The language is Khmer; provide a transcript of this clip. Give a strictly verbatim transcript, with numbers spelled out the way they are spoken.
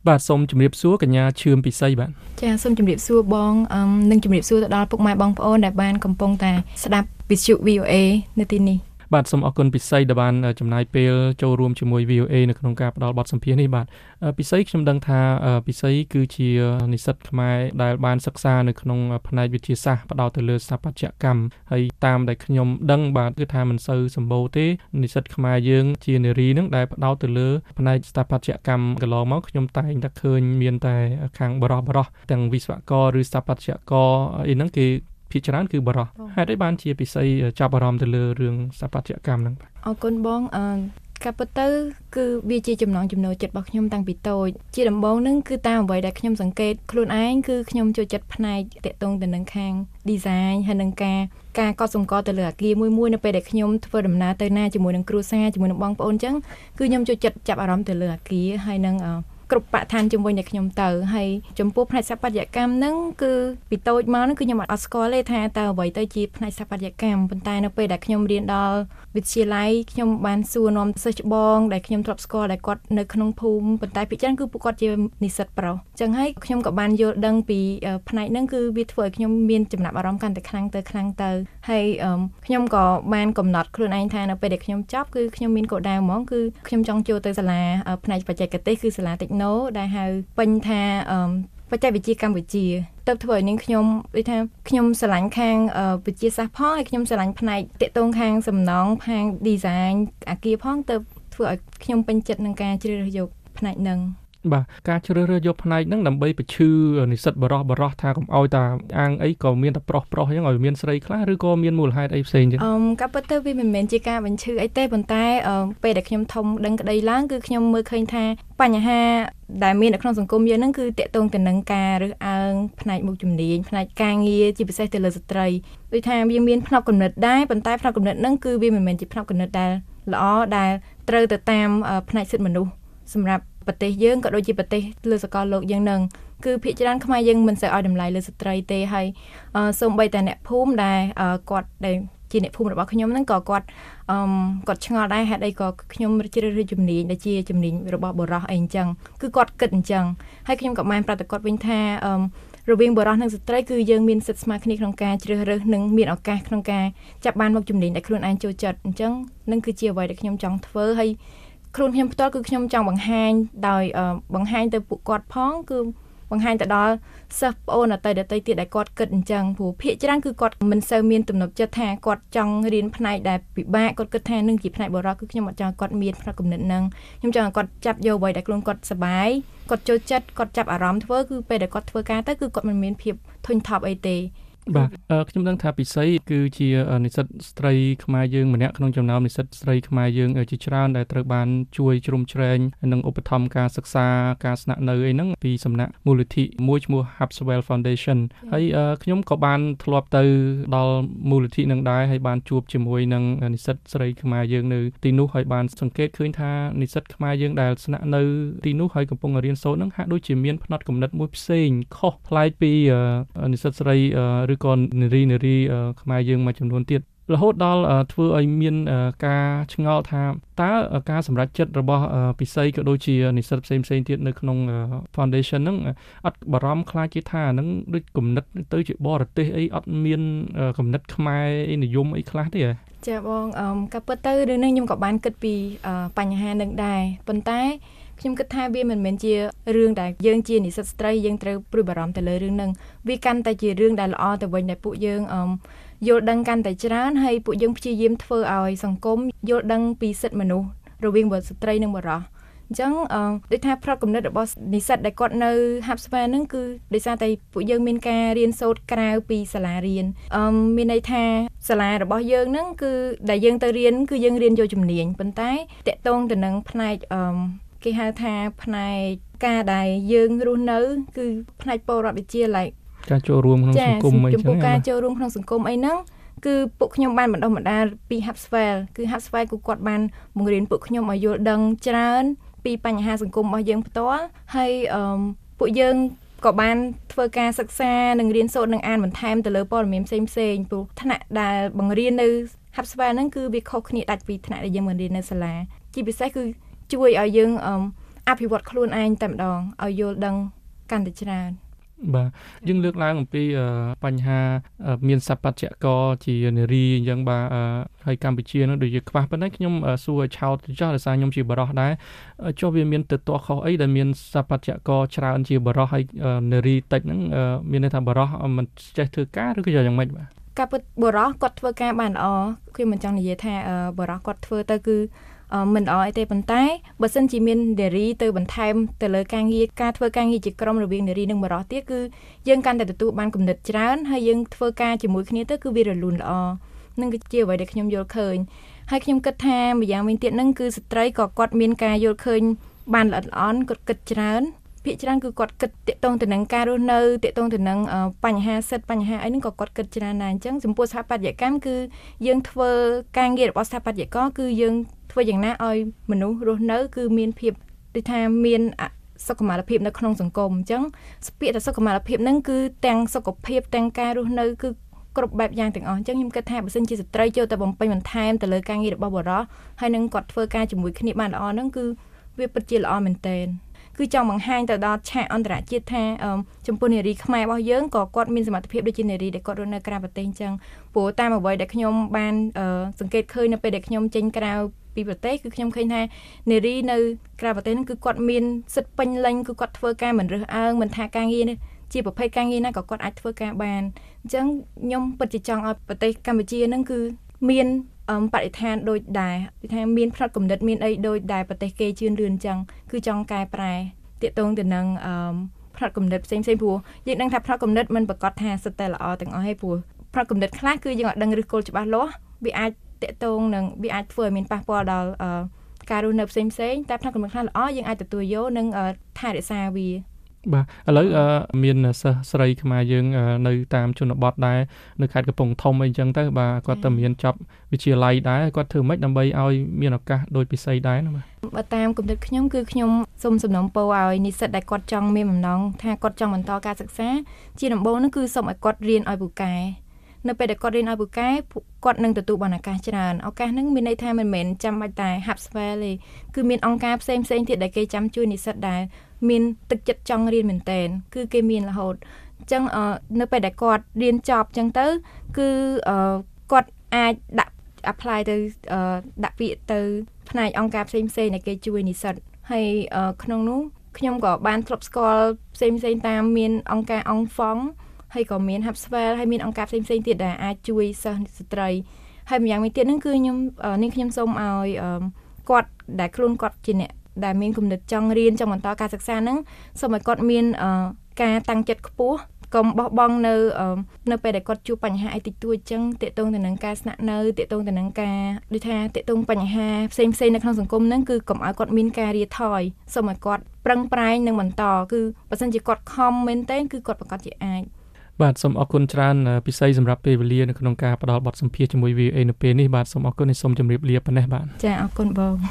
បាទសូមជម្រាបសួរកញ្ញាឈឿមពិសីបាទចាសូមជម្រាបសួរបងអឹមនិងជម្រាបសួរទៅដល់ពុកម៉ែបងប្អូនដែលបានកំពុងតែស្ដាប់វិទ្យុ វី អូ เอ នៅទីនេះបាទសូមអរគុណពិសីដែលបានចំណាយពេលចូលរួមជាមួយ វី អូ เอ នៅក្នុងការផ្ដល់បទសម្ភាសន៍នេះបាទពិសីខ្ញុំដឹងថាពិសីគឺជានិស្សិតខ្មែរដែលបានសិក្សានៅក្នុងផ្នែកវិទ្យាសាស្ត្រផ្ដោតទៅលើស្ថាបត្យកម្មហើយតាមដែលខ្ញុំដឹងបាទគឺថាមិនសូវសម្បូរទេនិស្សិតខ្មែរយើងជានារីនឹងដែលផ្ដោតទៅលើផ្នែកស្ថាបត្យកម្មកន្លងមកខ្ញុំតែងតែឃើញមានតែខាងបរិះបរិះទាំងវិស្វករឬស្ថាបត្យករអីហ្នឹងគេភាគច្រើនគឺបរិះហេតុអីបានជាពិសីចាប់អារម្មណ៍ទៅលើរឿងស្ថាបត្យកម្មហ្នឹងបាទអរគុណបងអឺកាពិតទៅគឺវាជាចំណងចំណូលចិត្តរបស់ខ្ញុំតាំងពីតូចជាដំបូងហ្នឹងគឺតាមអ្វីដែលខ្ញុំសង្កេតខ្លួនឯងគឺខ្ញុំចូលចិត្តផ្នែកតាក់ទងទៅនឹងខាង design ហើយនឹងការការកត់សម្គាល់ទៅលើអគារមួយមួយនៅពេលដែលខ្ញុំធ្វើដំណើរទៅណាជាមួយនឹងគ្រួសារជាមួយនឹងបងប្អូនអញ្ចឹងគឺខ្ញុំចូលចិត្តចាប់អារម្មណ៍ទៅលើអគារហើយនឹងគ្រប់បរិស្ថានជុំវិញដែលខ្ញុំទៅហើយចំពោះផ្នែកស្ថាបត្យកម្មហ្នឹងគឺពីតូចមកហ្នឹងគឺខ្ញុំអត់ស្គាល់ទេថាតើអ្វីទៅជាផ្នែកស្ថាបត្យកម្មប៉ុន្តែនៅពេលដែលខ្ញុំរៀនដល់វិទ្យាល័យខ្ញុំបានសួរនាំសិស្សច្បងដែលខ្ញុំធ្លាប់ស្គាល់ដែលគាត់នៅក្នុងភូមិប៉ុន្តែភាគច្រើនគឺពួកគាត់ជានិស្សិតប្រុសអញ្ចឹងហើយខ្ញុំក៏បានយល់ដឹងពីផ្នែកហ្នឹងគឺវាធ្វើឲ្យខ្ញុំមានចំណាប់អារម្មណ៍កាន់តែខ្លាំងទៅខ្លាំងទៅហើយខ្ញុំក៏បានកំណត់ខ្លួនឯងថានៅពេលដែលខ្ញុំចប់គឺខ្ញុំមានគោលដៅហ្មងគឺខ្ញុំចង់ចូលទៅសាលាផ្នែកបច្ចេកទេសគឺសាលាតិចដែលហៅពេញថាបច្ចេកវិទ្យាកម្ពុជាទៅធ្វើឲ្យនាងខ្ញុំដូចថាខ្ញុំស្រឡាញ់ខាងវិទ្យាសាស្ត្រផងហើយខ្ញុំស្រឡាញ់ផ្នែកតាក់ទងខាងសំណង់ខាង design អាគារផងទៅធ្វើឲ្យខ្ញុំពេញចិត្តនឹងការជ្រើសរើសយកផ្នែកហ្នឹងបាទការជ្រើសរើសយកផ្នែកហ្នឹងដើម្បីបញ្ឈឺនិស្សិតបរិះបរិះថាកុំឲ្យតាអាងអីក៏មានតែប្រុសប្រុសអញ្ចឹងឲ្យមានស្រីខ្លះឬក៏មានមូលហេតុអីផ្សេងទៀតអឺក៏ពិតទៅវាមិនមែនជាការបញ្ឈឺអីទេប៉ុន្តែពេលដែលខ្ញុំធំដឹងក្តីឡើងគឺខ្ញុំមើលឃើញថាបញ្ហាដែលមាននៅក្នុងសង្គមយើងហ្នឹងគឺតាក់ទងទៅនឹងការរើសអើងផ្នែកមុខជំនាញផ្នែកការងារជាពិសេសទៅលើស្ត្រីដូចថាវាមានផ្នត់គំនិតដែរប៉ុន្តែផ្នត់គំនិតហ្នឹងគឺវាមិនមែនជាផ្នត់គំនិតដែលល្អដែលត្រូវទៅតាមផ្នែកសិទ្ធិមនុស្សសម្រាប់ប្រទេសយើងក៏ដូចជាប្រទេសលើសកលលោកយើងនឹងគឺភាគច្រើនខ្មែរយើងមិនសូវឲ្យតម្លៃលើស្ត្រីទេហើយសូម្បីតែអ្នកភូមិដែលគាត់ដែលជាអ្នកភូមិរបស់ខ្ញុំហ្នឹងក៏គាត់អឺគាត់ឆ្ងល់ដែរហេតុអីក៏ខ្ញុំជ្រើសរើសជំនាញដែលជាជំនាញរបស់បុរសអីអញ្ចឹងគឺគាត់គិតអញ្ចឹងហើយខ្ញុំក៏បានប្រាប់ទៅគាត់វិញថាអឺរវាងបុរសនិងស្ត្រីគឺយើងមានសិទ្ធិស្មើគ្នាក្នុងការជ្រើសរើសនិងមានឱកាសក្នុងការចាប់បានមុខជំនាញដែលខ្លួនឯងចូលចិត្តអញ្ចឹងនឹងគឺជាអ្វីដែលខ្ញុំចង់ធ្វើហើយខ្លួនខ្ញុំផ្ទាល់គឺខ្ញុំចង់បង្ហាញដោយបង្ហាញទៅពួកគាត់ផងគឺបង្ហាញទៅដល់សិស្សប្អូនអតីតដតីទៀតដែលគាត់គិតអញ្ចឹងព្រោះភាគច្រើនគឺគាត់មិនសូវមានទំនុកចិត្តថាគាត់ចង់រៀនផ្នែកដែលពិបាកគាត់គិតថានឹងជាផ្នែកបុរសគឺខ្ញុំអត់ចង់គាត់មានផ្នែកគំនិតហ្នឹងខ្ញុំចង់ឲ្យគាត់ចាប់យកអ្វីដែលខ្លួនគាត់សប្បាយគាត់ចូលចិត្តគាត់ចាប់អារម្មណ៍ធ្វើគឺពេលដែលគាត់ធ្វើការទៅគឺគាត់មិនមានភាពធុញថប់អីទេបាទខ្ញុំដឹងថាពិសីគឺជានិស្សិតស្ត្រីខ្មែរយើងម្នាក់ក្នុងចំណោមនិស្សិតស្រីខ្មែរយើងជាច្រើនដែលត្រូវបានជួយជ្រោមជ្រែងនិងឧបត្ថម្ភការសិក្សាការស្នាក់នៅអីហ្នឹងពីសំណាក់មូលនិធិមួយឈ្មោះ Hubswell Foundation ហើយខ្ញុំក៏បានធ្លាប់ទៅដល់មូលនិធិនឹងដែរហើយបានជួបជាមួយនឹងនិស្សិតស្រីខ្មែរយើងនៅទីនោះហើយបានសង្កេតឃើញថានិស្សិតខ្មែរយើងដែលស្នាក់នៅទីនោះហើយកំពុងរៀនសូត្រហ្នឹងហាក់ដូចជាមានផ្នត់គំនិតមួយផ្សេងខុសប្លែកពីនិស្សិតស្រីឬក៏នារីនារីខ្មែរយើងមួយចំនួនទៀតរហូតដល់ធ្វើឲ្យមានការឆ្ងល់ថាតើការសម្រេចចិត្តរបស់ពិសីក៏ដូចជានិស្សិតផ្សេងផ្សេងទៀតនៅក្នុង foundation ហ្នឹងអត់បារម្ភខ្លាចគេថាហ្នឹងដូចគំនិតទៅជាបរទេសអីអត់មានគំនិតខ្មែរនិយមអីខ្លះទេចាបងក៏ពិតទៅរឿងនេះខ្ញុំក៏បានគិតពីបញ្ហានឹងដែរប៉ុន្តែខ្ញុំគិតថាវាមិនមែនជារឿងដែលយើងជានិស្សិតស្ត្រីយើងត្រូវព្រួយបារម្ភទៅលើរឿងហ្នឹងវាកាន់តែជារឿងដែលល្អទៅវិញដែលពួកយើងអឺយល់ដឹងកាន់តែច្រើនហើយពួកយើងព្យាយាមធ្វើឲ្យសង្គមយល់ដឹងពីសិទ្ធិមនុស្សរវាងបុរសស្ត្រីនិងបុរសអញ្ចឹងអឺដូចថាផ្នត់គំនិតរបស់និស្សិតដែលគាត់នៅ Hubswell ហ្នឹងគឺដោយសារតែពួកយើងមានការរៀនសូត្រក្រៅពីសាលារៀនអឺមានន័យថាសាលារបស់យើងហ្នឹងគឺដែលយើងទៅរៀនគឺយើងរៀនយកជំនាញប៉ុន្តែតកតងទៅនឹងផ្នែកអឺគេហៅថាផ្នែកការដែលយើងរស់នៅគឺផ្នែកពលរដ្ឋវិទ្យា like ការចូលរួមក្នុងសង្គមអីចឹងចំពោះការចូលរួមក្នុងសង្គមអីហ្នឹងគឺពួកខ្ញុំបានបណ្ដុះបណ្ដាលពី Hubswell គឺ Hubswell គឺគាត់បានបង្រៀនពួកខ្ញុំឲ្យយល់ដឹងច្រើនពីបញ្ហាសង្គមរបស់យើងផ្ទាល់ហើយអឺពួកយើងក៏បានធ្វើការសិក្សានិងរៀនសូត្រនិងអានបន្ថែមទៅលើព័ត៌មានផ្សេងផ្សេងព្រោះថ្នាក់ដែលបង្រៀននៅ Hubswell ហ្នឹងគឺវាខុសគ្នាដាច់ពីថ្នាក់ដែលយើងបង្រៀននៅសាលាជាពិសេសគឺជួយឲ្យយើងអឺអភិវឌ្ឍខ្លួនឯងតែម្ដងឲ្យយល់ដឹងកាន់តែច្រើនបាទយើងលើកឡើងអំពីបញ្ហាមានសបច្ចៈករជានារីអញ្ចឹងបាទហើយកម្ពុជានឹងដូចជាខ្វះប៉ុណ្ណេះខ្ញុំសួរឲ្យឆោតចោះដោយសារខ្ញុំជាបរិសុទ្ធដែរចុះវាមានទៅទាស់ខុសអីដែលមានសបច្ចៈករច្រើនជាបរិសុទ្ធហើយនារីតិចហ្នឹងមានន័យថាបរិសុទ្ធមិនចេះធ្វើការឬក៏យ៉ាងម៉េចបាទការពិតបរិសុទ្ធគាត់ធ្វើការបានល្អខ្ញុំមិនចង់និយាយថាបរិសុទ្ធគាត់ធ្វើទៅគឺមិនល្អអីទេប៉ុន្តែបើសិនជាមាននារីទៅបន្ថែមទៅលើការងារការធ្វើការងារជាក្រុមរវាងនារីនិងបុរសទៀតគឺយើងកាន់តែទទួលបានគំនិតច្រើនហើយយើងធ្វើការជាមួយគ្នាទៅគឺវារលូនល្អនឹងគឺជាអ្វីដែលខ្ញុំយល់ឃើញហើយខ្ញុំគិតថាម្យ៉ាងវិញទៀតហ្នឹងគឺស្ត្រីក៏គាត់មានការយល់ឃើញបានល្អិតល្អន់គាត់គិតច្រើនភាគច្រើនគឺគាត់គិតតាក់ទងទៅនឹងការរស់នៅតាក់ទងទៅនឹងបញ្ហាសិទ្ធិបញ្ហាអីហ្នឹងក៏គាត់គិតច្រើនដែរអញ្ចឹងចំពោះស្ថាបត្យកម្មគឺយើងធ្វើការងាររបស់ស្ថាបត្យករគឺយើងធ្វើយ៉ាងណាឲ្យមនុស្សរស់នៅគឺមានភាពដូចថាមានសុខុមាលភាពនៅក្នុងសង្គមអញ្ចឹងពាក្យថាសុខុមាលភាពហ្នឹងគឺទាំងសុខភាពទាំងការរស់នៅគឺគ្រប់បែបយ៉ាងទាំងអស់អញ្ចឹងខ្ញុំគិតថាបើសិនជាស្ត្រីចូលទៅបំពេញបន្ថែមទៅលើការងាររបស់បុរសហើយនឹងគាត់ធ្វើការជាមួយគ្នាបានល្អហ្នឹងគឺវាពិតជាល្អមែនទែនគឺចង់បង្ហាញទៅដល់ឆាកអន្តរជាតិថាចំពោះនារីខ្មែររបស់យើងក៏គាត់មានសមត្ថភាពដូចជានារីដែលគាត់រស់នៅក្រៅប្រទេសអញ្ចឹងព្រោះតាមអ្វីដែលខ្ញុំបានសង្កេតឃើញនៅពេលដែលខ្ញុំចេញក្រៅពីប្រទេសគឺខ្ញុំឃើញថានារីនៅក្រៅប្រទេសហ្នឹងគឺគាត់មានសិទ្ធិពេញលេញគឺគាត់ធ្វើការមិនរើសអើងមិនថាការងារនេះជាប្រភេទការងារណាក៏គាត់អាចធ្វើការបានអញ្ចឹងខ្ញុំពិតជាចង់ឲ្យប្រទេសកម្ពុជាហ្នឹងគឺមានបរិស្ថានដូចដែរគឺថាមានផ្នត់គំនិតមានអីដូចដែរប្រទេសគេជឿនលឿនអញ្ចឹងគឺចង់កែប្រែទាក់ទងទៅនឹងផ្នត់គំនិតផ្សេងផ្សេងព្រោះយើងដឹងថាផ្នត់គំនិតមិនប្រកាសថាសិតតែល្អទាំងអស់ហើយព្រោះផ្នត់គំនិតខ្លះគឺយើងអត់ដឹងឫសគល់ច្បាស់លាស់វាអាចទាក់ទងនឹងវាអាចធ្វើឲ្យមានប៉ះពាល់ដល់ការរស់នៅផ្សេងផ្សេងតែផ្នត់គំនិតខ្លះល្អយើងអាចទទួលយកនិងថែរក្សាវាបាទឥឡូវមានសិស្សស្រីខ្មែរយើងនៅតាមជនបទដែរនៅខេត្តកំពង់ធំអីចឹងទៅបាទគាត់ទៅមានចប់វិទ្យាល័យដែរគាត់ធ្វើម៉េចដើម្បីឲ្យមានឱកាសដូចពិសីដែរណាបាទបើតាមគំនិតខ្ញុំគឺខ្ញុំសូមសំណូមពរឲ្យនិស្សិតដែលគាត់ចង់មានបំណងថាគាត់ចង់បន្តការសិក្សាជាដំបូងនោះគឺសូមឲ្យគាត់រៀនឲ្យពូកែនៅពេលដែលគាត់រៀនឲ្យពូកែគាត់នឹងទទួលបានឱកាសច្រើនឱកាសហ្នឹងមានន័យថាមិនមែនចាំបាច់តែ Hubspell ទេគឺមានអង្គការផ្សេងផ្សេងទៀតដែលគេចាំជួយនិស្សិតដែលមានទឹកចិត្តចង់រៀនមែនតើគឺគេមានរហូតអញ្ចឹងនៅពេលដែលគាត់រៀនចប់អញ្ចឹងទៅគឺគាត់អាចដាក់ apply ទៅដាក់ពាក្យទៅផ្នែកអង្គការផ្សេងផ្សេងដែលគេជួយនិស្សិតហើយក្នុងនោះខ្ញុំក៏បានធ្លាប់ស្គាល់ផ្សេងផ្សេងតាមមានអង្គការអង្គហ្វង់ហើយក៏មាន Hubspell ហើយមានអង្គការផ្សេងផ្សេងទៀតដែលអាចជួយសិស្សស្ត្រីហើយម្យ៉ាងវិញទៀតហ្នឹងគឺខ្ញុំនេះខ្ញុំសូមឲ្យគាត់ដែលខ្លួនគាត់ជាអ្នកដែលមានគំនិតចង់រៀនចង់បន្តការសិក្សាហ្នឹងសូមឲ្យគាត់មានការតាំងចិត្តខ្ពស់កុំបោះបង់នៅនៅពេលដែលគាត់ជួបបញ្ហាអីតិចតួចអញ្ចឹងតាក់ទងទៅនឹងការស្នាក់នៅតាក់ទងទៅនឹងការដូចថាតាក់ទងបញ្ហាផ្សេងផ្សេងនៅក្នុងសង្គមហ្នឹងគឺកុំឲ្យគាត់មានការរាថយសូមឲ្យគាត់ប្រឹងប្រែងនិងបន្តគឺបើសិនជាគាត់ខំមែនទែនគឺគាត់ប្រកាសជាអាចបាទសូមអរគុណច្រើនពិសីសម្រាប់ពេលវេលានៅក្នុងការផ្ដល់បទសម្ភាសន៍ជាមួយ វី អូ អេ នៅពេលនេះបាទសូមអរគុណនិងសូមជម្រាបលាប៉ុណ្ណេះបាទចាអរគុណបង